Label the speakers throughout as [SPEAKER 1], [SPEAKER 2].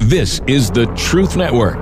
[SPEAKER 1] This is the Truth Network.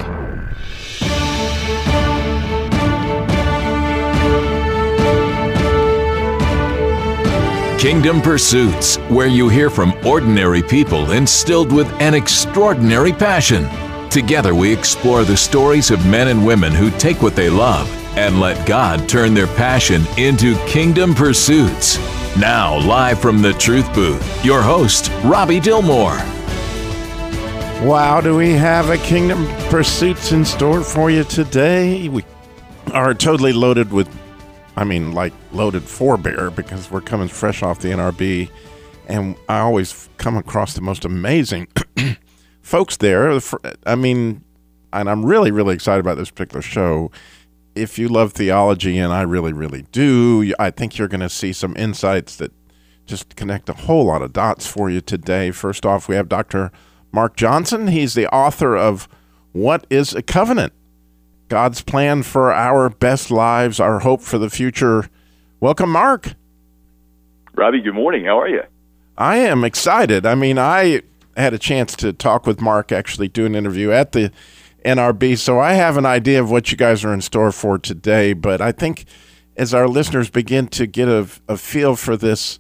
[SPEAKER 1] Kingdom Pursuits, where you hear from ordinary people instilled with an extraordinary passion. Together we explore the stories of men and women who take what they love and let God turn their passion into kingdom pursuits. Now, live from the Truth Booth, your host, Robbie Dilmore.
[SPEAKER 2] Wow, do we have a Kingdom Pursuits in store for you today? We are totally loaded with, loaded for bear, because we're coming fresh off the NRB, and I always come across the most amazing folks there. And I'm really, really excited about this particular show. If you love theology, and I really, really do, I think you're going to see some insights that just connect a whole lot of dots for you today. First off, we have Dr. Mark Johnson. He's the author of What is a Covenant? God's Plan for Our Best Lives, Our Hope for the Future. Welcome, Mark.
[SPEAKER 3] Robbie, good morning. How are you?
[SPEAKER 2] I am excited. I had a chance to talk with Mark, actually do an interview at the NRB, so I have an idea of what you guys are in store for today. But I think as our listeners begin to get a feel for this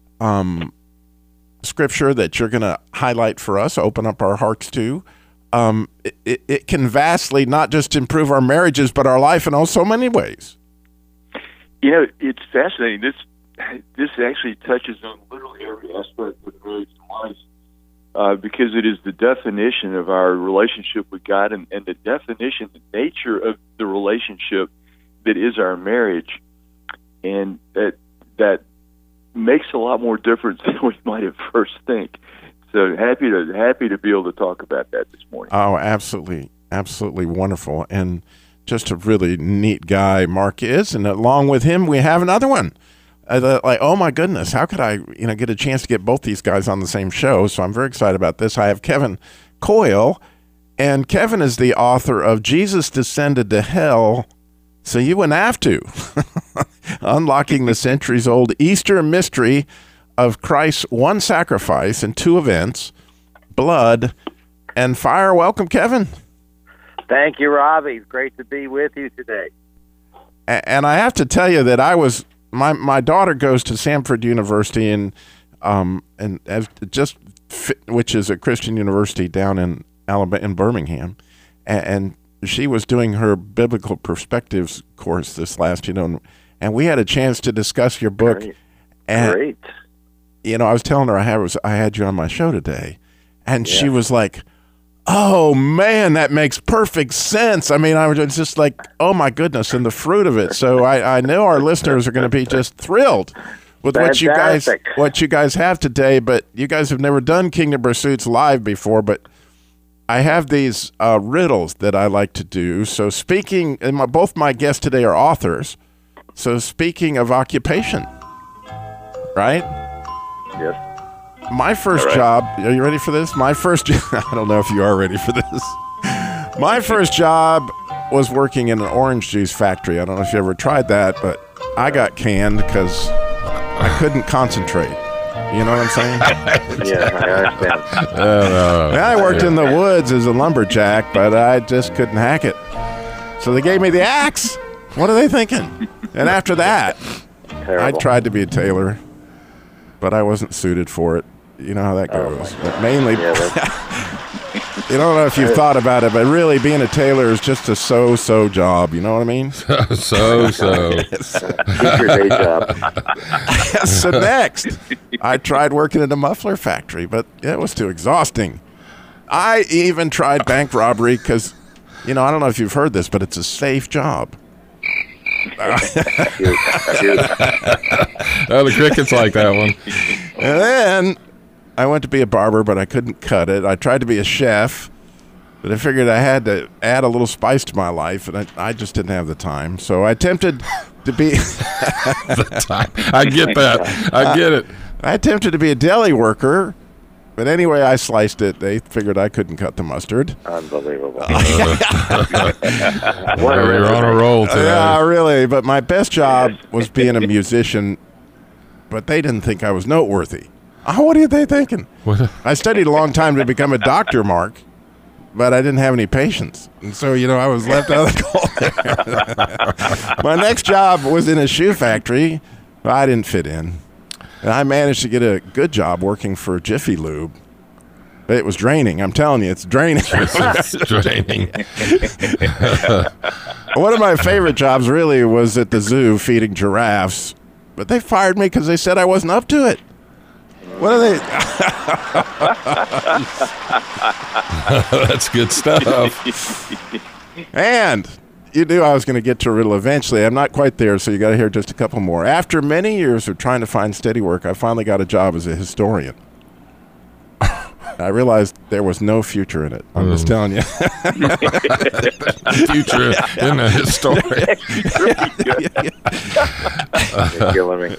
[SPEAKER 2] scripture that you're going to highlight for us, open up our hearts to, it can vastly not just improve our marriages, but our life in so many ways.
[SPEAKER 3] You know, it's fascinating. This actually touches on literally every aspect of marriage and life, because it is the definition of our relationship with God and the definition, the nature of the relationship that is our marriage, and that makes a lot more difference than we might at first think. So happy to be able to talk about that this morning.
[SPEAKER 2] Oh, absolutely, absolutely wonderful, and just a really neat guy Mark is, and along with him we have another one. Oh my goodness, how could I get a chance to get both these guys on the same show? So I'm very excited about this. I have Kevin Coyle, and Kevin is the author of Jesus Descended to Hell, so you wouldn't have to. Unlocking the centuries-old Easter mystery of Christ's one sacrifice and two events, blood and fire. Welcome, Kevin.
[SPEAKER 4] Thank you, Robbie. It's great to be with you today.
[SPEAKER 2] And I have to tell you that my daughter goes to Samford University, which is a Christian university down in Alabama, in Birmingham, and she was doing her biblical perspectives course this last, and we had a chance to discuss your book.
[SPEAKER 4] Great.
[SPEAKER 2] And,
[SPEAKER 4] Great.
[SPEAKER 2] I was telling her I had you on my show today, and she was like, "Oh man, that makes perfect sense." I was just like, "Oh my goodness," and the fruit of it. So I know our listeners are going to be just thrilled with
[SPEAKER 4] Fantastic.
[SPEAKER 2] what you guys have today. But you guys have never done Kingdom Pursuits live before, but I have these riddles that I like to do. So both my guests today are authors. So speaking of occupation, right?
[SPEAKER 4] Yes.
[SPEAKER 2] My first job, are you ready for this? I don't know if you are ready for this. My first job was working in an orange juice factory. I don't know if you ever tried that, but I got canned because I couldn't concentrate. You know what I'm saying?
[SPEAKER 4] Yeah, I understand.
[SPEAKER 2] I worked in the woods as a lumberjack, but I just couldn't hack it. So they gave me the axe. What are they thinking? And after that,
[SPEAKER 4] Terrible.
[SPEAKER 2] I tried to be a tailor, but I wasn't suited for it. You know how that goes. But mainly, you don't know if you've thought about it, but really being a tailor is just a so-so job. You know what I mean?
[SPEAKER 5] So.
[SPEAKER 4] Keep your day job.
[SPEAKER 2] So next, I tried working in a muffler factory, but it was too exhausting. I even tried bank robbery because, I don't know if you've heard this, but it's a safe job.
[SPEAKER 5] The crickets like that one.
[SPEAKER 2] And then I went to be a barber, but I couldn't cut it. I tried to be a chef, but I figured I had to add a little spice to my life, and I just didn't have the time. So I attempted to be...
[SPEAKER 5] The time. I get that. I get it.
[SPEAKER 2] I attempted to be a deli worker, but anyway, I sliced it. They figured I couldn't cut the mustard.
[SPEAKER 4] Unbelievable.
[SPEAKER 5] You're on a roll today.
[SPEAKER 2] Yeah, really. But my best job was being a musician, but they didn't think I was noteworthy. Oh, what are they thinking?
[SPEAKER 5] What?
[SPEAKER 2] I studied a long time to become a doctor, Mark. but I didn't have any patience. And so, I was left out of the cold. My next job was in a shoe factory. I didn't fit in. And I managed to get a good job working for Jiffy Lube. But it was draining. I'm telling you, it's draining.
[SPEAKER 5] It's draining.
[SPEAKER 2] One of my favorite jobs really was at the zoo feeding giraffes. But they fired me because they said I wasn't up to it. What are they?
[SPEAKER 5] That's good stuff.
[SPEAKER 2] And you knew I was going to get to a riddle eventually. I'm not quite there, so you got to hear just a couple more. After many years of trying to find steady work, I finally got a job as a historian. I realized there was no future in it. I'm just telling you.
[SPEAKER 5] Future in a historian.
[SPEAKER 4] You're killing me.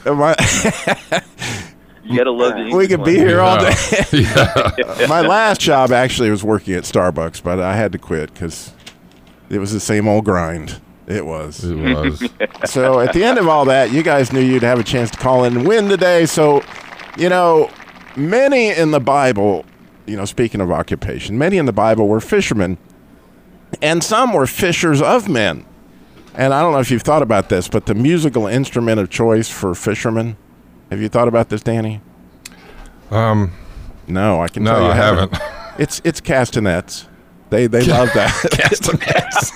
[SPEAKER 3] You gotta love the
[SPEAKER 2] We could be here all day.
[SPEAKER 5] Yeah.
[SPEAKER 2] My last job actually was working at Starbucks, but I had to quit because it was the same old grind. It was.
[SPEAKER 5] It was.
[SPEAKER 2] So at the end of all that, you guys knew you'd have a chance to call in and win today. So, many in the Bible, speaking of occupation, many in the Bible were fishermen, and some were fishers of men. And I don't know if you've thought about this, but the musical instrument of choice for fishermen, have you thought about this, Danny?
[SPEAKER 5] No,
[SPEAKER 2] No, I can tell you
[SPEAKER 5] I haven't.
[SPEAKER 2] It's castanets. They love that.
[SPEAKER 5] Castanets.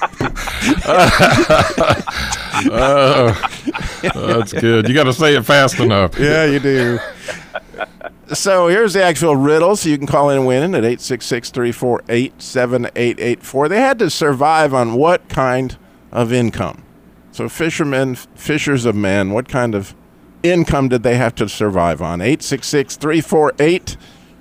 [SPEAKER 5] That's good. You got to say it fast enough.
[SPEAKER 2] Yeah, you do. So here's the actual riddle, so you can call in and win at 866-348-7884. They had to survive on what kind of income? So fishermen, fishers of men, what kind of income did they have to survive on? 866-348-7884,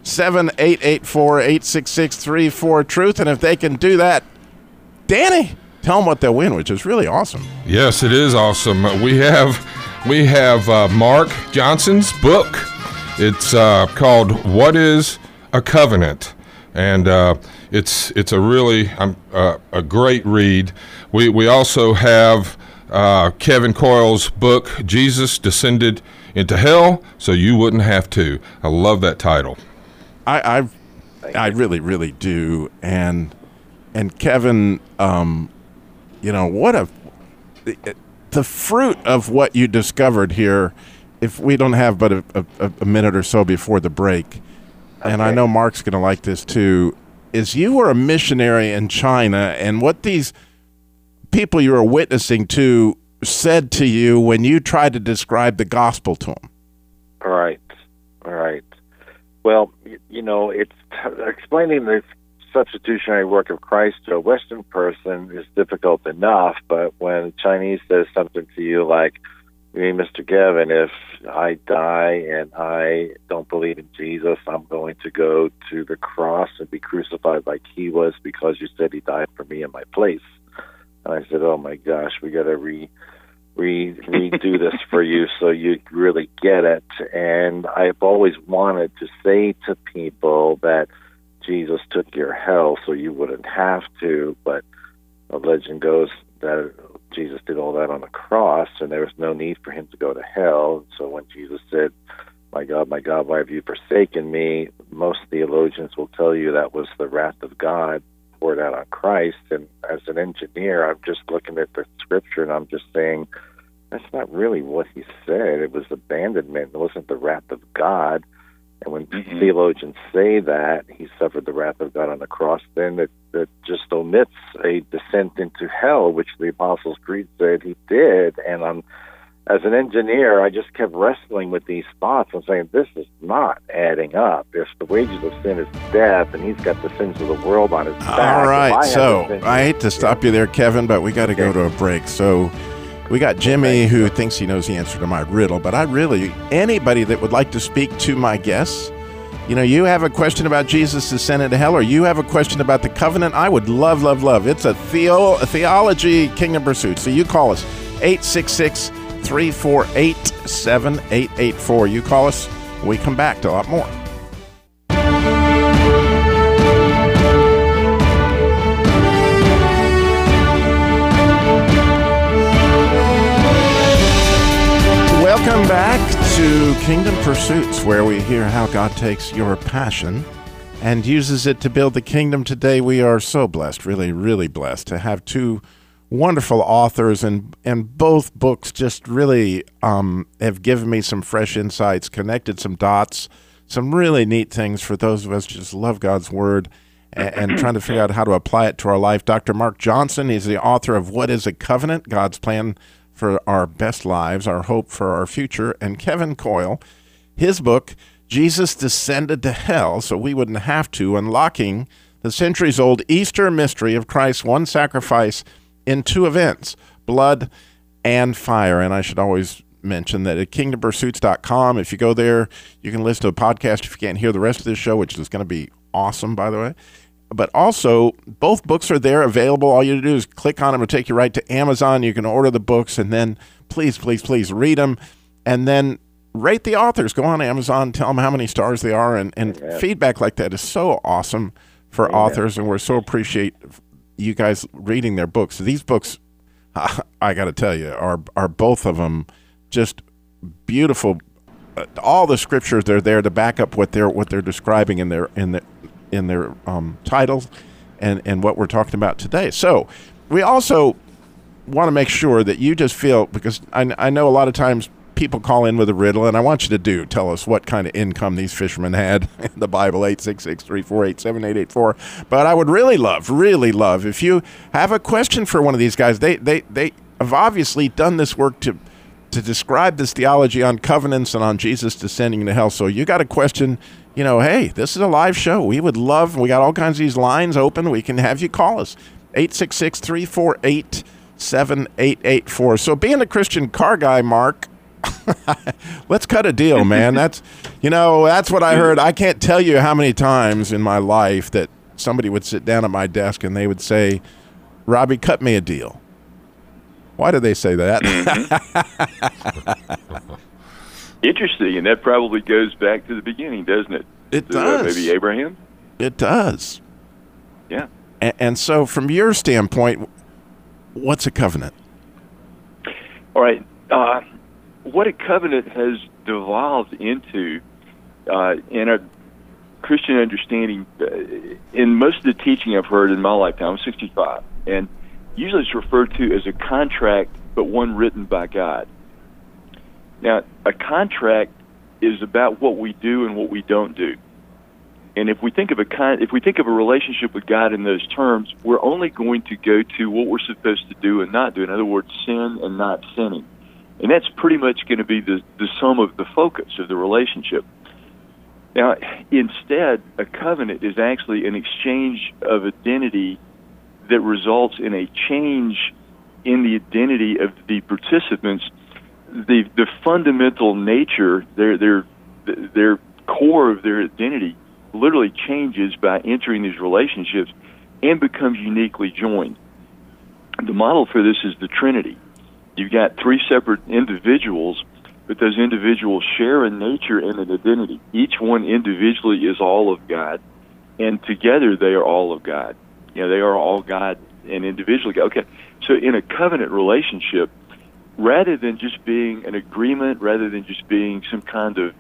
[SPEAKER 2] 866-34-TRUTH. And if they can do that, Danny, tell them what they'll win, which is really awesome.
[SPEAKER 5] Yes, it is awesome. We have Mark Johnson's book. It's called "What Is a Covenant," and it's a really a great read. We also have Kevin Coyle's book, "Jesus Descended into Hell, So You Wouldn't Have to." I love that title.
[SPEAKER 2] I really, really do. And Kevin, what the fruit of what you discovered here, if we don't have but a minute or so before the break, and I know Mark's going to like this too, is you were a missionary in China, and what these people you were witnessing to said to you when you tried to describe the gospel to them.
[SPEAKER 4] All right. Well, it's explaining the substitutionary work of Christ to a Western person is difficult enough, but when a Chinese says something to you like, "Hey, Mr. Kevin, if I die and I don't believe in Jesus, I'm going to go to the cross and be crucified like he was because you said he died for me in my place." And I said, "Oh my gosh, we got to redo this for you so you really get it." And I've always wanted to say to people that Jesus took your hell so you wouldn't have to, but the legend goes that Jesus did all that on the cross, and there was no need for him to go to hell. So when Jesus said, my God, why have you forsaken me?" Most theologians will tell you that was the wrath of God poured out on Christ. And as an engineer, I'm just looking at the scripture and I'm just saying, that's not really what he said. It was abandonment. It wasn't the wrath of God. And when theologians say that he suffered the wrath of God on the cross, then it just omits a descent into hell, which the Apostles' Creed said he did. And as an engineer, I just kept wrestling with these thoughts and saying, this is not adding up. If the wages of sin is death, and he's got the sins of the world on his back.
[SPEAKER 2] All right, so I hate to stop you there, Kevin, but we got to go to a break. So we got Jimmy who thinks he knows the answer to my riddle, but anybody that would like to speak to my guests, you have a question about Jesus' descent into hell, or you have a question about the covenant, I would love. It's a theology Kingdom Pursuit. So you call us, 866-348-7884. You call us, we come back to a lot more. Welcome back to Kingdom Pursuits, where we hear how God takes your passion and uses it to build the kingdom today. We are so blessed, really, really blessed to have two wonderful authors, and both books just really have given me some fresh insights, connected some dots, some really neat things for those of us who just love God's Word and trying to figure out how to apply it to our life. Dr. Mark Johnson, he's the author of What is a Covenant? God's Plan for Our Best Lives, Our Hope for Our Future. And Kevin Coyle, his book, Jesus Descended to Hell So We Wouldn't Have to, Unlocking the Centuries-Old Easter Mystery of Christ's One Sacrifice in Two Events, Blood and Fire. And I should always mention that at kingdompursuits.com, if you go there, you can listen to a podcast if you can't hear the rest of this show, which is going to be awesome, by the way. But also, both books are there available. All you have to do is click on them. It'll take you right to Amazon. You can order the books, and then please, please, please read them. And then rate the authors. Go on Amazon, tell them how many stars they are, and feedback like that is so awesome for authors, and we're so appreciate you guys reading their books. These books, I got to tell you, are both of them just beautiful. All the scriptures, they're there to back up what they're describing in their titles and what we're talking about today. So we also want to make sure that you just feel, because I know a lot of times people call in with a riddle, and I want you to tell us what kind of income these fishermen had in the Bible, 866-348-7884. But I would really love, if you have a question for one of these guys. They have obviously done this work to describe this theology on covenants and on Jesus descending to hell. So you got a question, hey, this is a live show. We would love, we got all kinds of these lines open. We can have you call us, 866-348-7884. So being a Christian car guy, Mark, let's cut a deal, man. That's what I heard. I can't tell you how many times in my life that somebody would sit down at my desk and they would say, Robbie, cut me a deal. Why do they say that?
[SPEAKER 3] Interesting, and that probably goes back to the beginning, doesn't it?
[SPEAKER 2] It does.
[SPEAKER 3] Maybe Abraham?
[SPEAKER 2] It does.
[SPEAKER 3] Yeah.
[SPEAKER 2] And so from your standpoint, what's a covenant?
[SPEAKER 3] All right. What a covenant has devolved into in a Christian understanding, in most of the teaching I've heard in my lifetime, I'm 65, and usually it's referred to as a contract, but one written by God. Now, a contract is about what we do and what we don't do. And if we think of a relationship with God in those terms, we're only going to go to what we're supposed to do and not do. In other words, sin and not sinning. And that's pretty much going to be the sum of the focus of the relationship. Now, instead, a covenant is actually an exchange of identity that results in a change in the identity of the participants. The fundamental nature, their core of their identity, literally changes by entering these relationships and becomes uniquely joined. The model for this is the Trinity. You've got three separate individuals, but those individuals share a nature and an identity. Each one individually is all of God, and together they are all of God. They are all God and individually God. Okay, so in a covenant relationship, rather than just being an agreement, rather than just being some kind of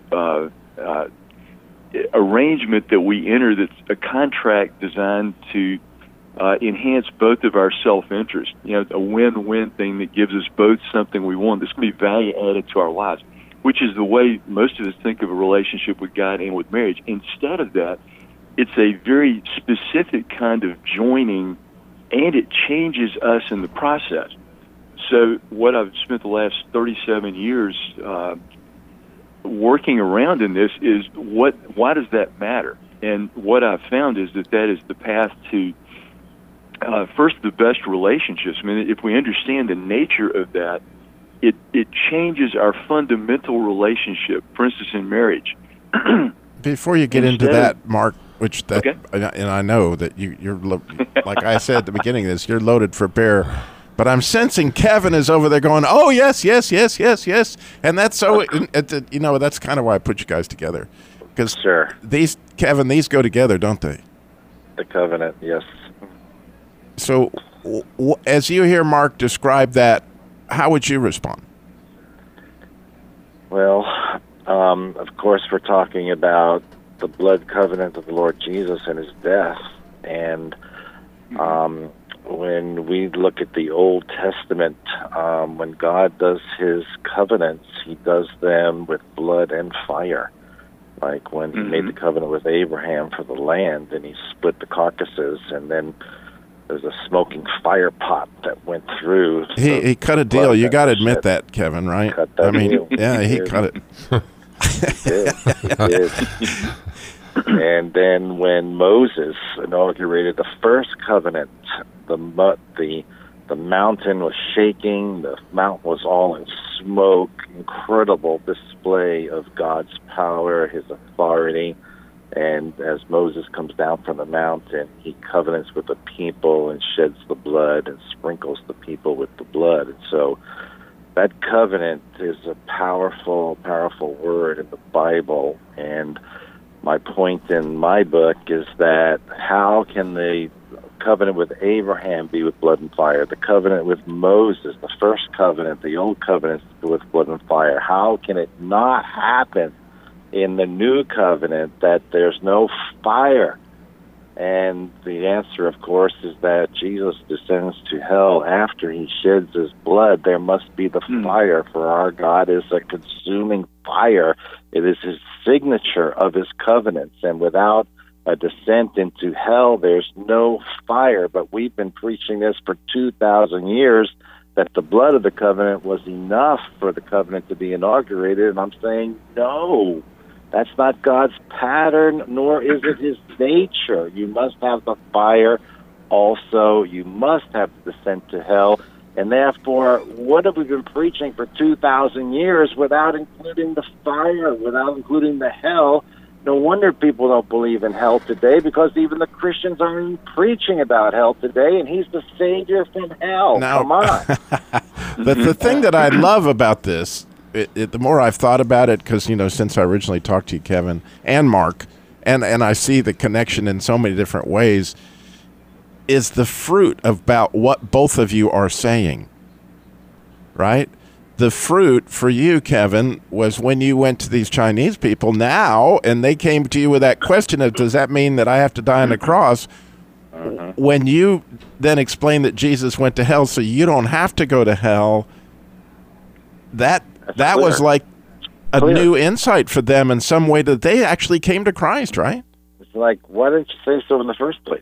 [SPEAKER 3] arrangement that we enter that's a contract designed to enhance both of our self-interest, a win-win thing that gives us both something we want. This can be value added to our lives, which is the way most of us think of a relationship with God and with marriage. Instead of that, it's a very specific kind of joining, and it changes us in the process. So what I've spent the last 37 years working around in this is why does that matter? And what I've found is that is the path to first, the best relationships. I mean, if we understand the nature of that, it changes our fundamental relationship. For instance, in marriage.
[SPEAKER 2] Before you get into that, Mark, and I know that you're like I said at the beginning of this, you're loaded for bear. But I'm sensing Kevin is over there going, oh, yes. And that's so, that's kind of why I put you guys together. Because these go together, don't they?
[SPEAKER 4] The covenant, yes.
[SPEAKER 2] So as you hear Mark describe that, how would you respond?
[SPEAKER 4] Well, of course, we're talking about the blood covenant of the Lord Jesus and his death. And when we look at the Old Testament, when God does his covenants, he does them with blood and fire. Like when he made the covenant with Abraham for the land, and he split the carcasses, and then there's a smoking fire pot that went through.
[SPEAKER 2] He cut a deal. You got to admit that, Kevin, right?
[SPEAKER 4] Cut that deal.
[SPEAKER 2] Yeah, he cut it.
[SPEAKER 4] He did. And then when Moses inaugurated the first covenant, the mountain was shaking, the mountain was all in smoke, incredible display of God's power, his authority. And as Moses comes down from the mountain, he covenants with the people and sheds the blood and sprinkles the people with the blood. And so that covenant is a powerful, powerful word in the Bible. And my point in my book is that how can the covenant with Abraham be with blood and fire? The covenant with Moses, the first covenant, the old covenant with blood and fire, how can it not happen in the new covenant that there's no fire? And the answer, of course, is that Jesus descends to hell after he sheds his blood. There must be the fire, for our God is a consuming fire. It is his signature of his covenants, and without a descent into hell, there's no fire. But we've been preaching this for 2,000 years, that the blood of the covenant was enough for the covenant to be inaugurated, and I'm saying no. That's not God's pattern, nor is it his nature. You must have the fire also. You must have the descent to hell. And therefore, what have we been preaching for 2,000 years without including the fire, without including the hell? No wonder people don't believe in hell today, because even the Christians aren't even preaching about hell today, and he's the Savior from hell.
[SPEAKER 2] Now,
[SPEAKER 4] come on.
[SPEAKER 2] The thing that I love about this, the more I've thought about it, because, since I originally talked to you, Kevin, and Mark, and I see the connection in so many different ways, is the fruit about what both of you are saying, right? The fruit for you, Kevin, was when you went to these Chinese people now, and they came to you with that question of, does that mean that I have to die on the cross? When you then explain that Jesus went to hell so you don't have to go to hell, that was like a new insight for them in some way, that they actually came to Christ, right?
[SPEAKER 4] It's like, why didn't you say so in the first place?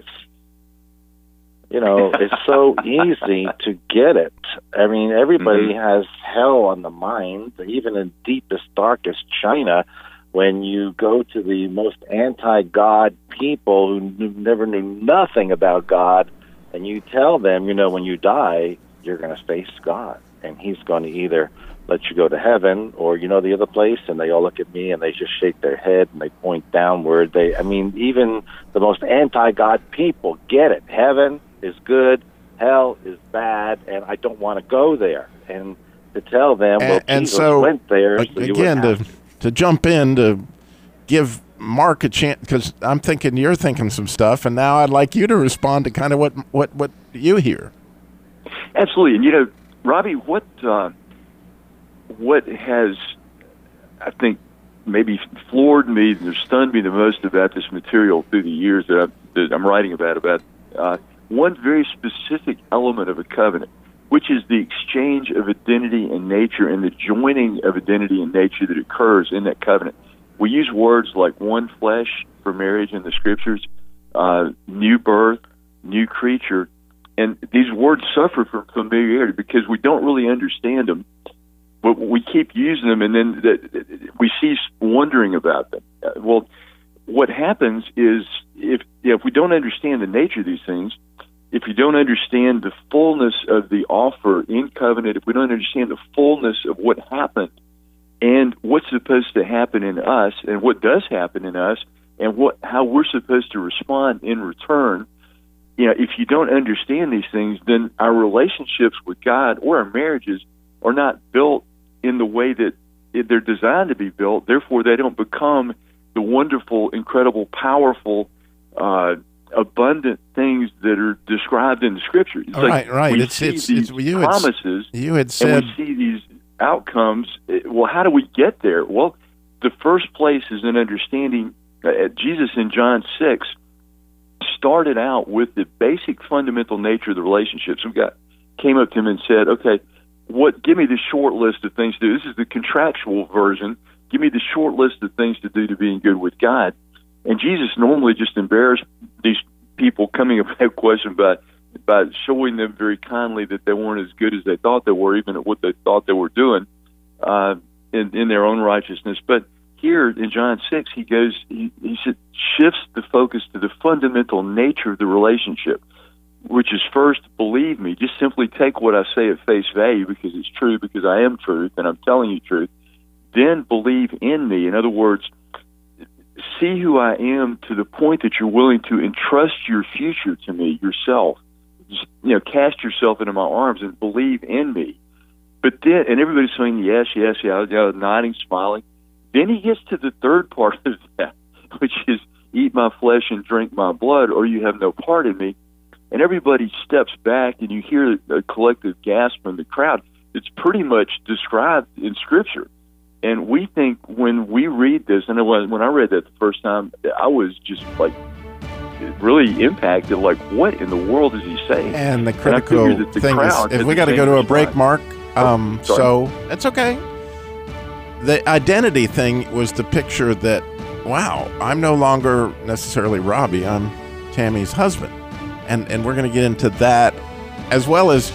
[SPEAKER 4] It's so easy to get it. I mean, everybody has hell on the mind, even in deepest, darkest China. When you go to the most anti-God people who never knew nothing about God, and you tell them, when you die, you're going to face God, and he's going to either let you go to heaven, or the other place, and they all look at me and they just shake their head and they point downward. Even the most anti-God people get it. Heaven is good, hell is bad, and I don't want to go there. And to tell them, Jesus went there. So
[SPEAKER 2] again, to jump in to give Mark a chance, because I'm thinking you're thinking some stuff, and now I'd like you to respond to kind of what you hear.
[SPEAKER 3] Absolutely, and Robbie, what has, I think, maybe floored me or stunned me the most about this material through the years that I'm writing about one very specific element of a covenant, which is the exchange of identity and nature and the joining of identity and nature that occurs in that covenant. We use words like one flesh for marriage in the Scriptures, new birth, new creature, and these words suffer from familiarity because we don't really understand them. But we keep using them, and then we cease wondering about them. Well, what happens is if we don't understand the nature of these things, if you don't understand the fullness of the offer in covenant, if we don't understand the fullness of what happened and what's supposed to happen in us and what does happen in us and how we're supposed to respond in return, if you don't understand these things, then our relationships with God or our marriages are not built in the way that they're designed to be built. Therefore, they don't become the wonderful, incredible, powerful, abundant things that are described in the Scripture. It's
[SPEAKER 2] right.
[SPEAKER 3] We see these promises,
[SPEAKER 2] you had said,
[SPEAKER 3] and we see these outcomes. Well, how do we get there? Well, the first place is in understanding Jesus in John 6 started out with the basic fundamental nature of the relationship. So came up to him and said, okay, give me the short list of things to do. This is the contractual version. Give me the short list of things to do to being good with God. And Jesus normally just embarrassed these people coming up with that question by showing them very kindly that they weren't as good as they thought they were, even at what they thought they were doing in their own righteousness. But here in John 6, he shifts the focus to the fundamental nature of the relationship, which is first, believe me. Just simply take what I say at face value because it's true, because I am truth, and I'm telling you truth. Then believe in me. In other words, see who I am to the point that you're willing to entrust your future to me, yourself. Just, cast yourself into my arms and believe in me. But then, and everybody's saying, yes, nodding, smiling. Then he gets to the third part of that, which is eat my flesh and drink my blood, or you have no part in me. And everybody steps back, and you hear a collective gasp from the crowd. It's pretty much described in Scripture. And we think when we read this, and when I read that the first time, I was just like really impacted. Like, what in the world is he saying?
[SPEAKER 2] And the critical thing is, if we got to go to a break, Mark, so it's okay. The identity thing was the picture that, wow, I'm no longer necessarily Robbie. I'm Tammy's husband. And we're going to get into that, as well as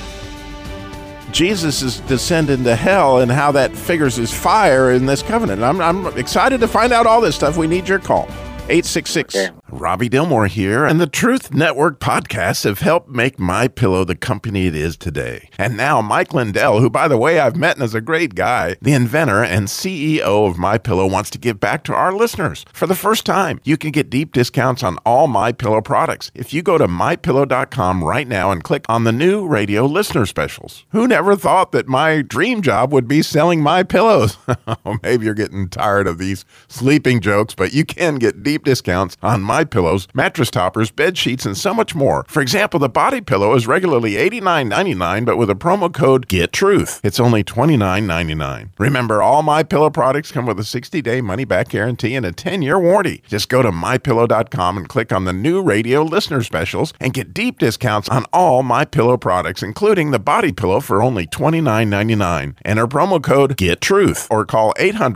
[SPEAKER 2] Jesus' descent into hell and how that figures as fire in this covenant. I'm excited to find out all this stuff. We need your call. 866. Okay. Robbie Dilmore here, and the Truth Network podcasts have helped make MyPillow the company it is today. And now Mike Lindell, who, by the way, I've met and is a great guy, the inventor and CEO of MyPillow, wants to give back to our listeners. For the first time, you can get deep discounts on all MyPillow products if you go to MyPillow.com right now and click on the new radio listener specials. Who never thought that my dream job would be selling MyPillows? Maybe you're getting tired of these sleeping jokes, but you can get deep discounts on MyPillows, mattress toppers, bed sheets, and so much more. For example, the body pillow is regularly $89.99, but with a promo code GETTRUTH, it's only $29.99. Remember, all MyPillow products come with a 60-day money-back guarantee and a 10-year warranty. Just go to MyPillow.com and click on the new radio listener specials and get deep discounts on all MyPillow products, including the body pillow for only $29.99. Enter promo code GETTRUTH or call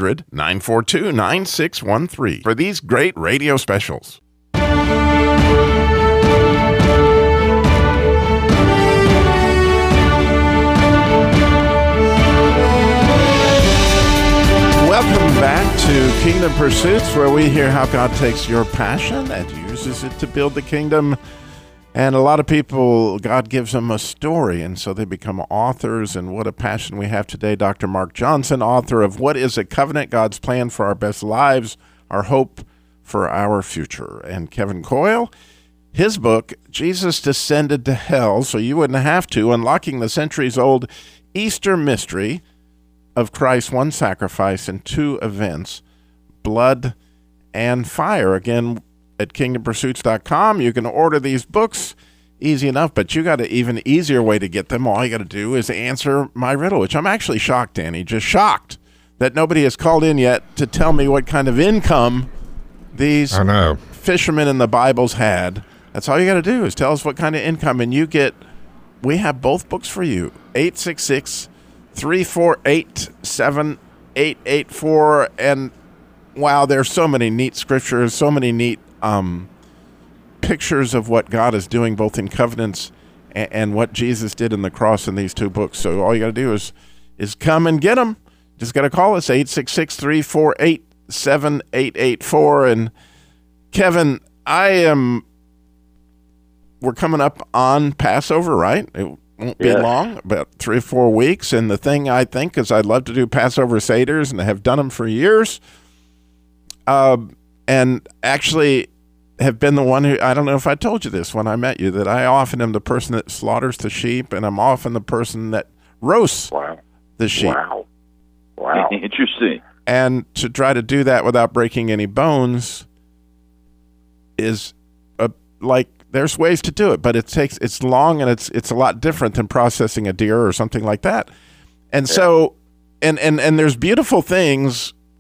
[SPEAKER 2] 800-942-9613 for these great radio specials. Welcome back to Kingdom Pursuits, where we hear how God takes your passion and uses it to build the kingdom. And a lot of people, God gives them a story, and so they become authors. And what a passion we have today. Dr. Mark Johnson, author of What is a Covenant? God's Plan for Our Best Lives, Our Hope for Our Future. And Kevin Coyle, his book, Jesus Descended to Hell So You Wouldn't Have to, Unlocking the Centuries-Old Easter Mystery of Christ's One Sacrifice and Two Events, Blood and Fire. Again, at kingdompursuits.com, you can order these books. Easy enough, but you got an even easier way to get them. All you got to do is answer my riddle, which I'm actually shocked, Danny, just shocked that nobody has called in yet to tell me what kind of income these fishermen in the Bibles had. That's all you got to do is tell us what kind of income, and we have both books for you. 866-348-7884. And wow, there's so many neat scriptures, so many neat pictures of what God is doing both in covenants and what Jesus did in the cross in these two books. So all you got to do is come and get them. Just got to call us, 866-348-7884. And Kevin, we're coming up on Passover, right? It won't be long, about 3 or 4 weeks. And the thing I think is I'd love to do Passover Seders, and I have done them for years. And actually have been the one who, I don't know if I told you this when I met you, that I often am the person that slaughters the sheep, and I'm often the person that roasts the sheep.
[SPEAKER 4] Wow.
[SPEAKER 3] Interesting.
[SPEAKER 2] And to try to do that without breaking any bones is there's ways to do it, but it's long, and it's a lot different than processing a deer or something like that. And so, and there's beautiful things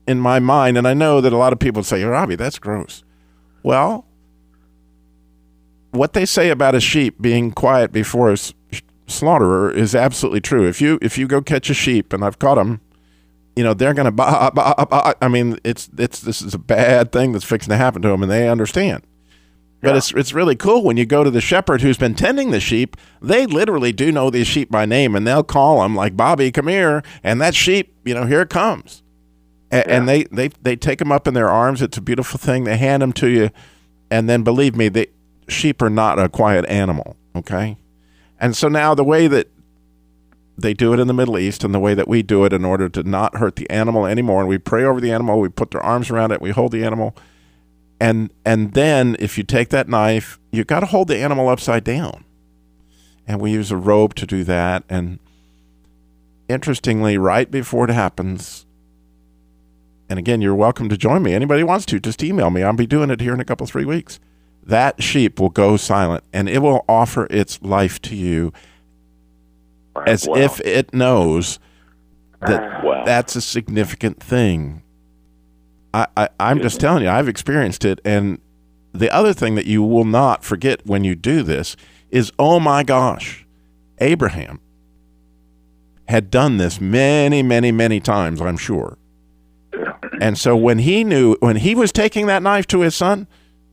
[SPEAKER 2] in my mind, and I know that a lot of people say, Robbie, that's gross. Well, what they say about a sheep being quiet before a slaughterer is absolutely true. If you go catch a sheep, and I've caught them, they're going to bah, bah, bah. I mean, this is a bad thing that's fixing to happen to them, and they understand. But it's really cool when you go to the shepherd who's been tending the sheep. They literally do know these sheep by name, and they'll call them like, Bobby, come here, and that sheep, here it comes. And they take them up in their arms. It's a beautiful thing. They hand them to you, and then believe me, the sheep are not a quiet animal, okay? And so now the way that they do it in the Middle East and the way that we do it in order to not hurt the animal anymore, and we pray over the animal, we put their arms around it, we hold the animal, and then if you take that knife, you got to hold the animal upside down. And we use a robe to do that. And interestingly, right before it happens, and again, you're welcome to join me. Anybody wants to, just email me. I'll be doing it here in a couple, 3 weeks. That sheep will go silent, and it will offer its life to you as if it knows that that's a significant thing. I'm just telling you, I've experienced it. And the other thing that you will not forget when you do this is, oh my gosh, Abraham had done this many, many, many times, I'm sure. And so when he was taking that knife to his son,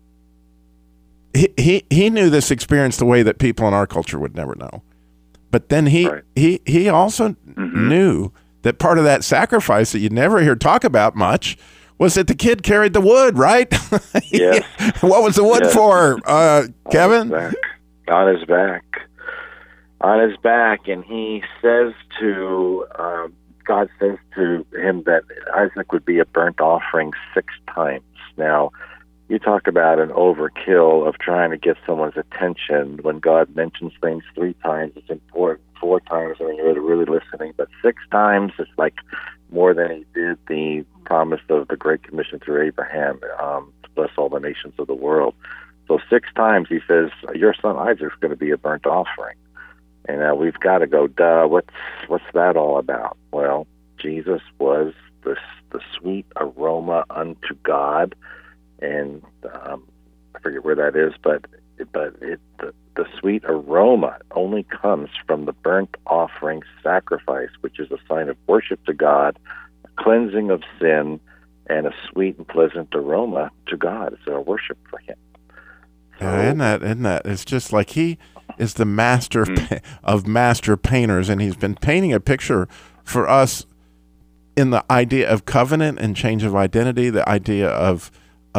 [SPEAKER 2] he knew this experience the way that people in our culture would never know. But then he also knew that part of that sacrifice that you never hear talk about much was that the kid carried the wood, right?
[SPEAKER 4] Yes.
[SPEAKER 2] What was the wood for, Kevin?
[SPEAKER 4] On his back. On his back. And he says God says to him that Isaac would be a burnt offering 6 times. Now, you talk about an overkill of trying to get someone's attention. When God mentions things 3 times, it's important. 4 times when you're really listening. But 6 times, it's like more than he did the promise of the Great Commission through Abraham, to bless all the nations of the world. So 6 times he says, your son Isaac's going to be a burnt offering. And we've got to go, duh, what's that all about? Well, Jesus was the sweet aroma unto God. And I forget where that is, but the sweet aroma only comes from the burnt offering sacrifice, which is a sign of worship to God, a cleansing of sin, and a sweet and pleasant aroma to God. It's our worship for Him. So,
[SPEAKER 2] isn't that? It's just like He is the master of master painters, and He's been painting a picture for us in the idea of covenant and change of identity, the idea of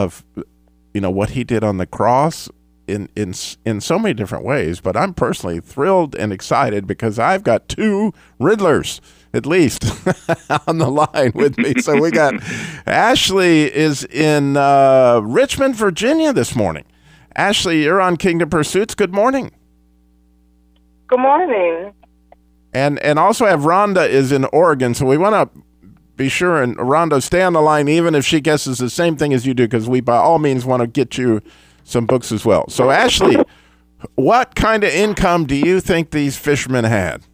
[SPEAKER 2] what He did on the cross in so many different ways. But I'm personally thrilled and excited because I've got 2 Riddlers at least on the line with me. So we got Ashley is in Richmond, Virginia this morning. Ashley, you're on Kingdom Pursuits. Good morning.
[SPEAKER 6] Good morning.
[SPEAKER 2] And also have Rhonda is in Oregon. So we want to be sure, and Rhonda, stay on the line even if she guesses the same thing as you do, because we by all means want to get you some books as well. So Ashley, what kind of income do you think these fishermen had?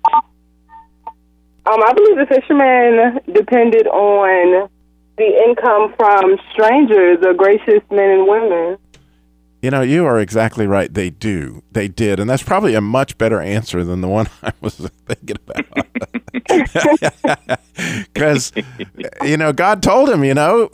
[SPEAKER 6] I believe the fishermen depended on the income from strangers or gracious men and women.
[SPEAKER 2] You are exactly right. They do. They did. And that's probably a much better answer than the one I was thinking about. Because, God told him,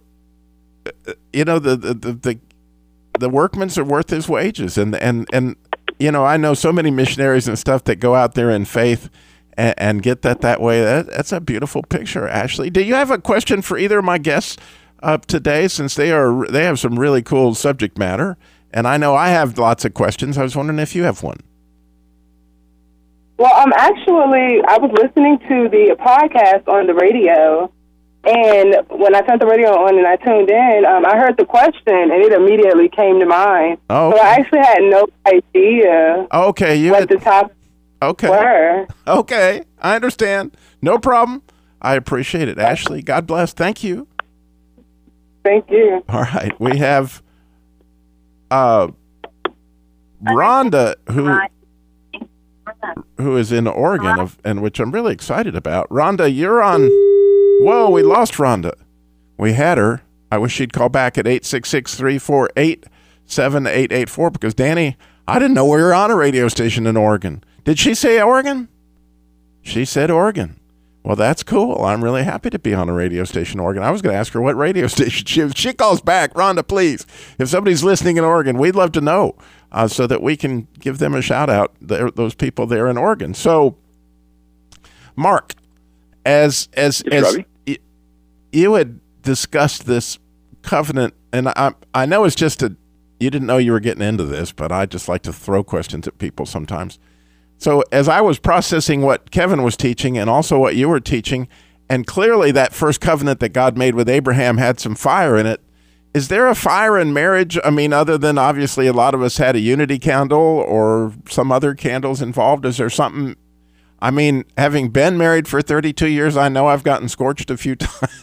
[SPEAKER 2] the workmen are worth his wages. And I know so many missionaries and stuff that go out there in faith and get that way. That's a beautiful picture, Ashley. Do you have a question for either of my guests today, since they have some really cool subject matter? And I know I have lots of questions. I was wondering if you have one.
[SPEAKER 6] Well, I was listening to the podcast on the radio, and when I turned the radio on and I tuned in, I heard the question, and it immediately came to mind. Oh, okay. So I actually had no idea what the topic were.
[SPEAKER 2] Okay, I understand. No problem. I appreciate it, Ashley. God bless. Thank you.
[SPEAKER 6] Thank you.
[SPEAKER 2] All right, we have Rhonda, who is in Oregon, and which I'm really excited about. Rhonda, you're on. Whoa, we lost Rhonda. we had her. I wish she'd call back at 866-348-7884 because, Danny, I didn't know we were on a radio station in Oregon. Did she say Oregon? She said Oregon. Well, that's cool. I'm really happy to be on a radio station in Oregon. I was going to ask her what radio station she calls back. Rhonda, please. If somebody's listening in Oregon, we'd love to know so that we can give them a shout out, those people there in Oregon. So, Mark, as you had discussed this covenant, and I know it's just you didn't know you were getting into this, but I just like to throw questions at people sometimes. So as I was processing what Kevin was teaching and also what you were teaching, and clearly that first covenant that God made with Abraham had some fire in it, is there a fire in marriage? I mean, other than obviously a lot of us had a unity candle or some other candles involved, is there something? I mean, having been married for 32 years, I know I've gotten scorched a few times.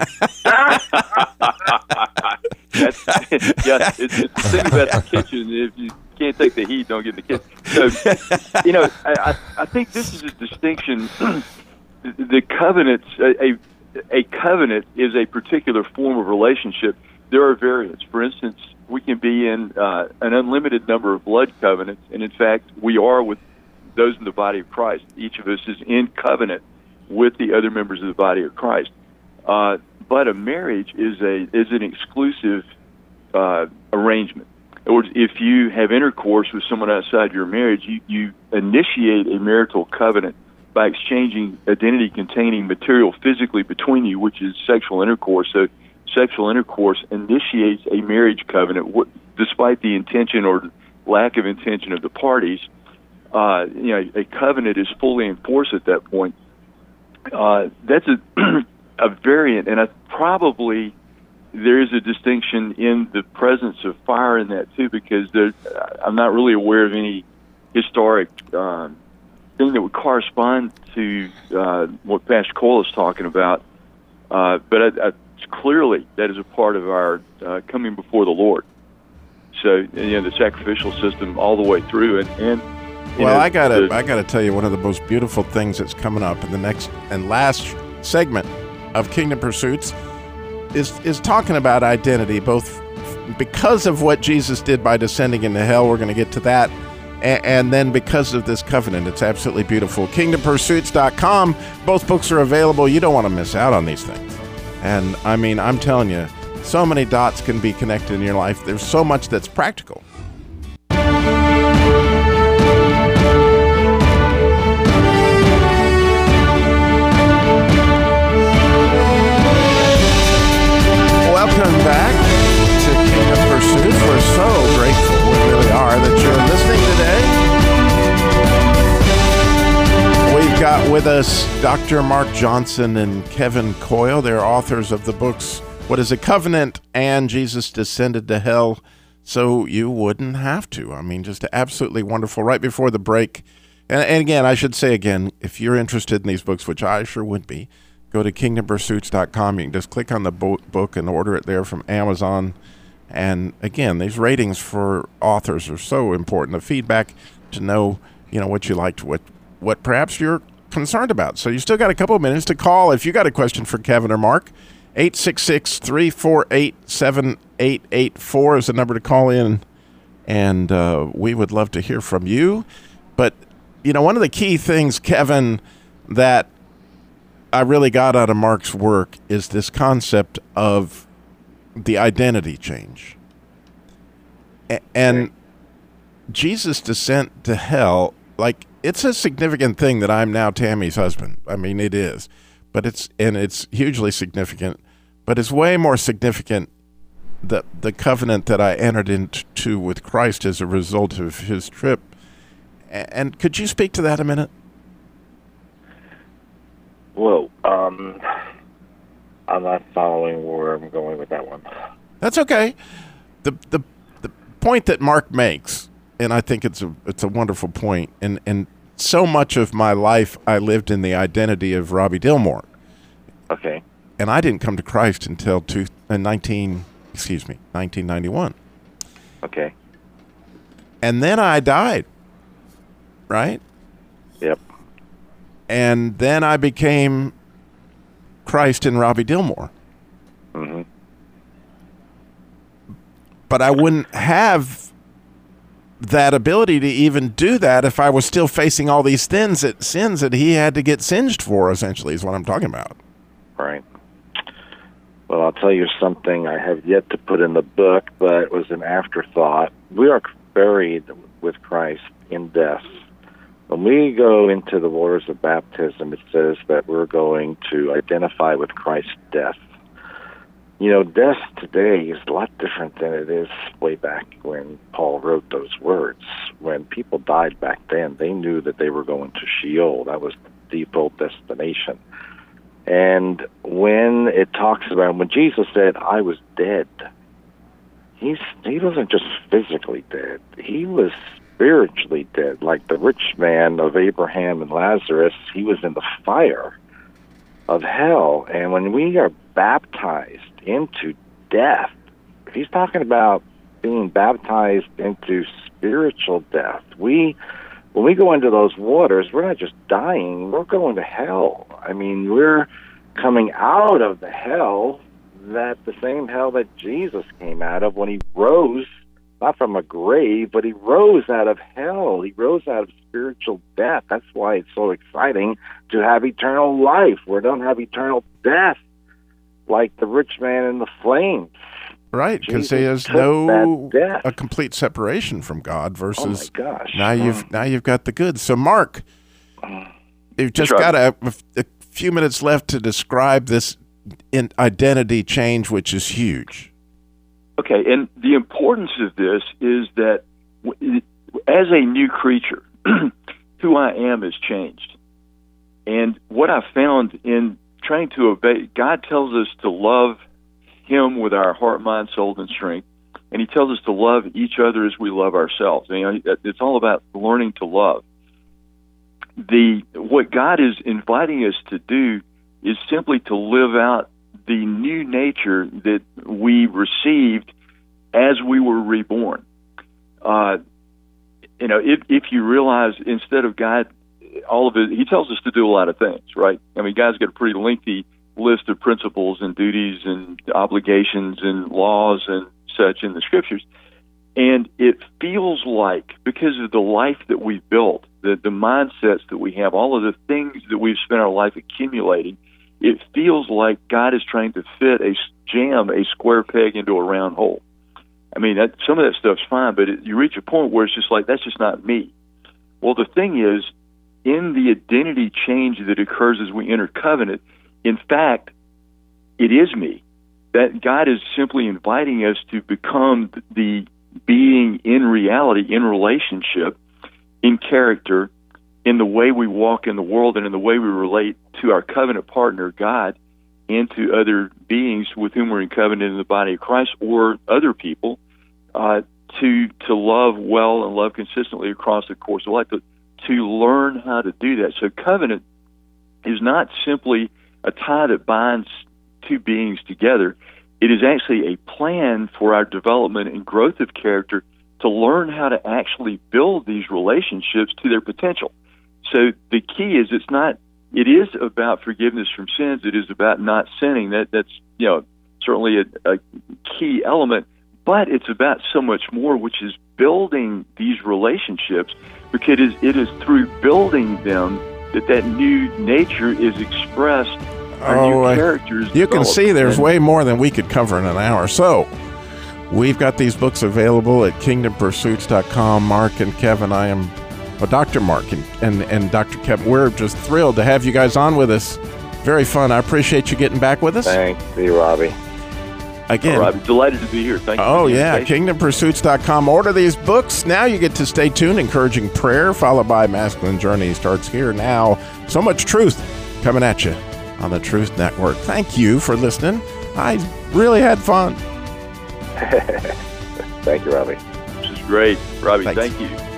[SPEAKER 3] It's the thing about the kitchen. If you can't take the heat, don't get in the kitchen. So, I think this is a distinction. The covenants, a covenant is a particular form of relationship. There are variants. For instance, we can be in an unlimited number of blood covenants, and in fact, we are with those in the body of Christ. Each of us is in covenant with the other members of the body of Christ. But a marriage is an exclusive arrangement. In other words, if you have intercourse with someone outside your marriage, you initiate a marital covenant by exchanging identity-containing material physically between you, which is sexual intercourse. So sexual intercourse initiates a marriage covenant, despite the intention or lack of intention of the parties. A covenant is fully enforced at that point. That's a variant, and probably there is a distinction in the presence of fire in that too, because I'm not really aware of any historic thing that would correspond to what Pastor Coyle is talking about. But clearly, that is a part of our coming before the Lord. So, the sacrificial system all the way through, and
[SPEAKER 2] I gotta tell you, one of the most beautiful things that's coming up in the next and last segment of Kingdom Pursuits is talking about identity, both because of what Jesus did by descending into hell. We're going to get to that. And then because of this covenant. It's absolutely beautiful. KingdomPursuits.com. Both books are available. You don't want to miss out on these things. And I mean, I'm telling you, so many dots can be connected in your life. There's so much that's practical. Welcome back to Kingdom Pursuits. We're so grateful, we really are, that you're listening today. We've got with us Dr. Mark Johnson and Kevin Coyle. They're authors of the books, What is a Covenant and Jesus Descended to Hell So You Wouldn't Have to. I mean, just absolutely wonderful. Right before the break, and again, I should say again, if you're interested in these books, which I sure would be, go to KingdomPursuits.com. You can just click on the book and order it there from Amazon. And again, these ratings for authors are so important. The feedback to know, what you liked, what perhaps you're concerned about. So you still got a couple of minutes to call if you got a question for Kevin or Mark. 866-348-7884 is the number to call in. And we would love to hear from you. But, one of the key things, Kevin, that I really got out of Mark's work is this concept of the identity change. And Jesus' descent to hell, it's a significant thing that I'm now Tammy's husband. I mean, it is. But it's hugely significant. But it's way more significant the covenant that I entered into with Christ as a result of his trip. And could you speak to that a minute?
[SPEAKER 4] Well, I'm not following where I'm going with that one.
[SPEAKER 2] That's okay. The point that Mark makes, and I think it's a wonderful point, and so much of my life I lived in the identity of Robbie Dilmore.
[SPEAKER 4] Okay.
[SPEAKER 2] And I didn't come to Christ until 1991.
[SPEAKER 4] Okay.
[SPEAKER 2] And then I died. Right?
[SPEAKER 4] Yep.
[SPEAKER 2] And then I became Christ in Robbie Dilmore.
[SPEAKER 4] Mm-hmm.
[SPEAKER 2] but I wouldn't have that ability to even do that if I was still facing all these sins that he had to get singed for, essentially, is what I'm talking about.
[SPEAKER 4] Right. Well, I'll tell you something I have yet to put in the book, but it was an afterthought. We are buried with Christ in death. When we go into the waters of baptism, it says that we're going to identify with Christ's death. You know, death today is a lot different than it is way back when Paul wrote those words. When people died back then, they knew that they were going to Sheol. That was the default destination. And when it talks about, when Jesus said, I was dead, he wasn't just physically dead. He was spiritually dead. Like the rich man of Abraham and Lazarus, he was in the fire of hell. And when we are baptized into death, he's talking about being baptized into spiritual death. When we go into those waters, we're not just dying, we're going to hell. I mean, we're coming out of the hell, the same hell that Jesus came out of when he rose, not from a grave, but he rose out of hell. He rose out of spiritual death. That's why it's so exciting to have eternal life. We don't have eternal death like the rich man in the flames.
[SPEAKER 2] Right, because there's a complete separation from God versus now you've got the good. So, Mark, you've just got a few minutes left to describe this identity change, which is huge.
[SPEAKER 3] Okay, and the importance of this is that as a new creature, who I am has changed. And what I found in trying to obey, God tells us to love him with our heart, mind, soul, and strength. And he tells us to love each other as we love ourselves. You know, it's all about learning to love. What God is inviting us to do is simply to live out the new nature that we received as we were reborn. You know, if you realize instead of God, all of it, he tells us to do a lot of things, right? I mean, God's got a pretty lengthy list of principles and duties and obligations and laws and such in the scriptures. And it feels like, because of the life that we've built, the mindsets that we have, all of the things that we've spent our life accumulating, it feels like God is trying to jam a square peg into a round hole. I mean, some of that stuff's fine, but you reach a point where it's just like, that's just not me. Well, the thing is, in the identity change that occurs as we enter covenant, in fact, it is me. That God is simply inviting us to become the being in reality, in relationship, in character, in the way we walk in the world and in the way we relate to our covenant partner, God, and to other beings with whom we're in covenant in the body of Christ or other people, to love well and love consistently across the course of life, to learn how to do that. So covenant is not simply a tie that binds two beings together. It is actually a plan for our development and growth of character to learn how to actually build these relationships to their potential. So the key is it is about forgiveness from sins. It is about not sinning. That's certainly a key element, but it's about so much more, which is building these relationships, because it is through building them that new nature is expressed. Our new characters.
[SPEAKER 2] You can see there's way more than we could cover in an hour. So we've got these books available at kingdompursuits.com. Mark and Kevin, I am Dr. Mark and Dr. Kevin. We're just thrilled to have you guys on with us. Very fun. I appreciate you getting back with us.
[SPEAKER 4] Thanks. See you, Robbie.
[SPEAKER 3] Again, Robbie, delighted to be here. Thank you.
[SPEAKER 2] Oh, yeah. KingdomPursuits.com. Order these books. Now you get to stay tuned. Encouraging Prayer, followed by Masculine Journey, starts here now. So much truth coming at you on the Truth Network. Thank you for listening. I really had fun.
[SPEAKER 4] Thank you, Robbie.
[SPEAKER 3] This is great. Robbie,
[SPEAKER 2] Thanks.
[SPEAKER 3] Thank you.